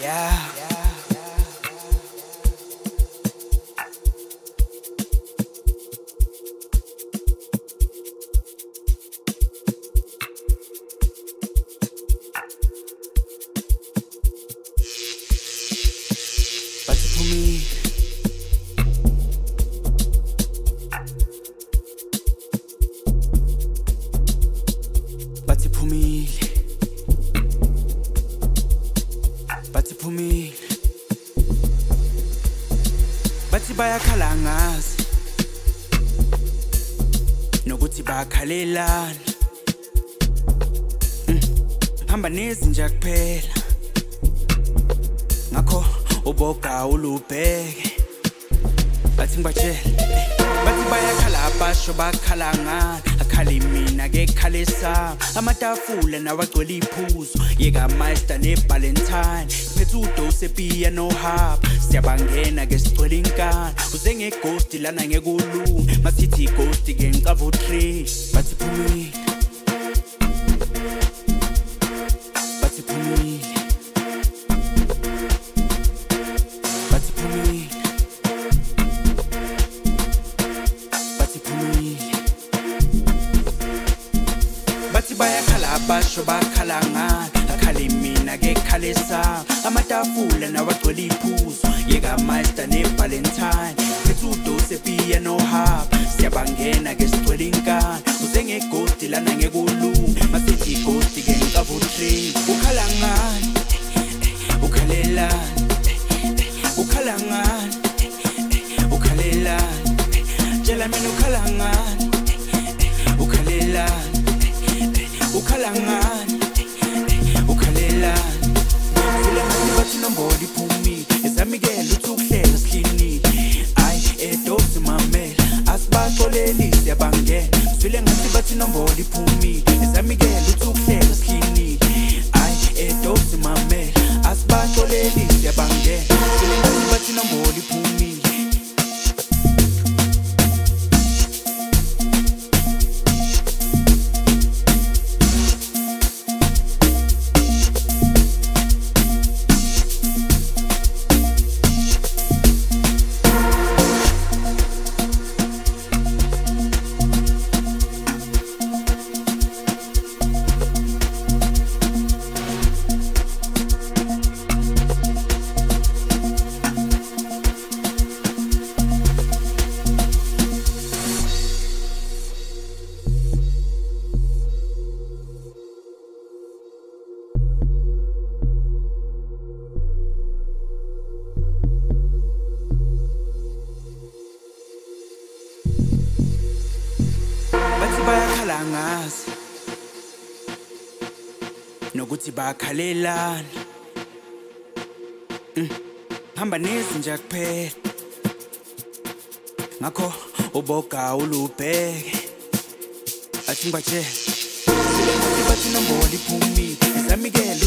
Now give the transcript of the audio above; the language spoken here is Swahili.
Bathi bayakhala ngazi nokuthi bakhalelana hamba nezinja kuphela ngakho uboga ulubheke bathi ngibatshela bathi bayakhala abasho bakhala ngani akhali mina ke khale sami amatafula nawagcwele iphuzo yeka master ne Valentine phethe udose piano hub siyabangena ke sigcwele inkani uze ngeghost lana ngekulunga masithi ghost ke ngicava u3 bathi phumile bathi phumile bathi phumile bathi phumile bathi bayakhala abasho bakhala ngani akhali mina ke khale sami amatafula nawagcwele iphuzo yeka master ne Valentine phethe udose piano hub siyabangena ke sigcwele inkani uze ngeghost lana ngekulunga masithi ghost ke ngicava u3 ukhala ngani ukhalelani ukhala ngani ukhalelani tshela mina ukhala ngani ukhalelani ukhala ngani ukhalelani vele ngathi bathi nombolo iphumile esamikela uthi ukuhleka siklinile ayi edosi mamela asibaxoleli siyabangena vele ngathi bathi nombolo iphumile esamikela uthi ukuhleka siklinile ayi edosi mamela asibaxoleli siyabangena vele ngathi bathi nombolo iphumile bayakhala ngazi nokuthi bakhalelana hamba nezinja kuphela ngakho uboga ulubheke athi ngibatshela bathi nombolo iphumile esamikela